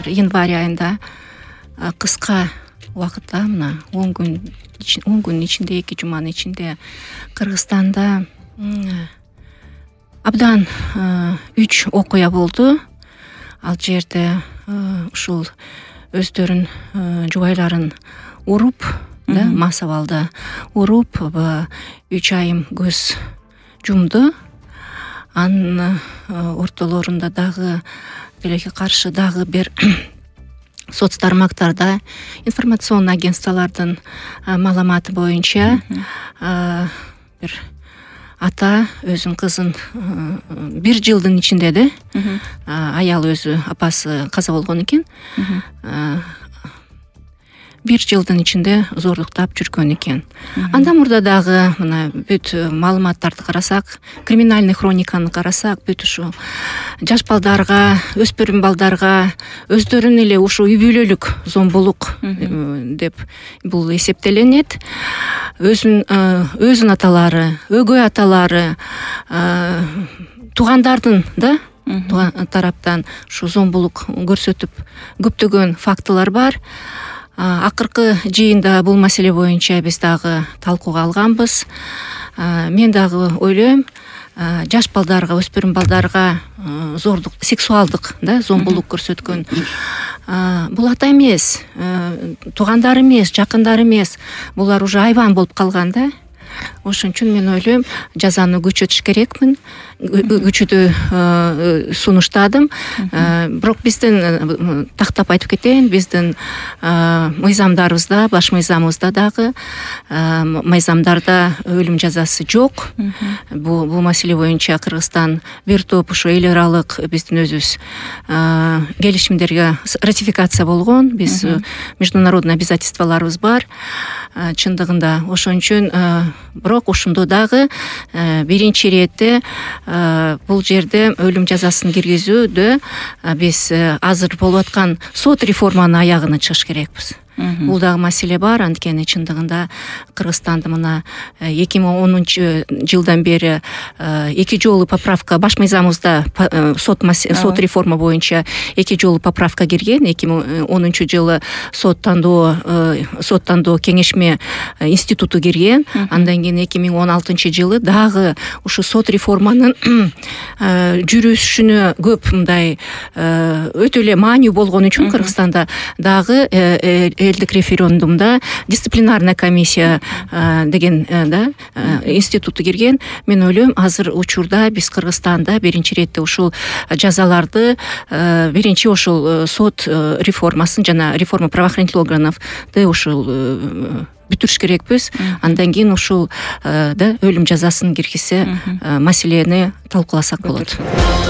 январь айында кыска убакытта мына 10 күн ичинде, 2 жуманын ичинде Кыргызстанда абдан 3 окуя болду. Ал жерде ушул өздөрүн жубайларын уруп, массовалды уруп 3 айым көз жумду. Анын ортолорунда дагы тилекке каршы дагы бир соц тармактарда информационный агентстволордун маалыматы боюнча бир ата өзүнүн кызын 1 жылдын ичинде аял өзү апасы каза болгон экен. 1 жылдын ичинде зорлуктап жүргөн экен. Андан мурда дагы мына бүт маалыматтарды карасак, криминальный хрониканы карасак, бүт ушу жаш балдарга, өспүрүм балдарга өздөрүн эле ушу үй бүлөлүк зомбулук деп бул эсептеленет. Өзүнүн аталары, өгөй аталары, туугандардын тараптан ушу зомбулук көрсөтүп көптөгөн фактылар бар. Акыркы жыйында бул маселе боюнча биз дагы талкууга алганбыз. Мен дагы ойлойм, жаш балдарга, өспүрүм балдарга зордук, сексуалдык зомбулук көрсөткөн бул ата эмес, туугандар эмес, жакындар эмес. Булар уже айбан болуп калган да. Ошон үчүн мен ойлойм, жазаны күчөтүш керекмин. Күчөтүү сунуштадым. Бирок биздин тактап айтып кетейин, биздин мыйзамдарыбызда, баш мыйзамыбызда дагы мыйзамдарда өлүм жазасы жок. Бул маселе боюнча Кыргызстан бир топ ушу эл аралык биздин өзүбүз келишимдерге ратификация болгон. Биз международный обязательстволорубуз бар чындыгында. Ошон үчүн бирок ошондо дагы биринчи иретте бул жерде өлүм жазасын киргизүүдө биз азыр болуп аткан сот реформанын аягына чыгыш керекпиз. Бул дагы маселе бар. Анткени чындыгында Кыргызстанда мына 2010 жылдан бери 2 жолу поправка, баш мыйзамыбызда сот реформа боюнча 2 жолу поправка кирген. 2010 жылы сот тандоо кеңешме институту кирген. Андан кийин 2016 жылы дагы ушу сот реформанын жүрүшүнө көп мындай өтө эле маанилүү болгон үчүн Кыргызстанда дагы элдик референдумда дисциплинарная комиссия деген институту кирген. Мен ойлойм, азыр учурда биз Кыргызстанда биринчи иретте ушул жазаларды биринчи ушул сот реформасын жана реформа правоохранительных органовду ушул бүтүрүш керекпиз. Андан кийин ушул өлүм жазасын киргизсе маселени талкууласак болот.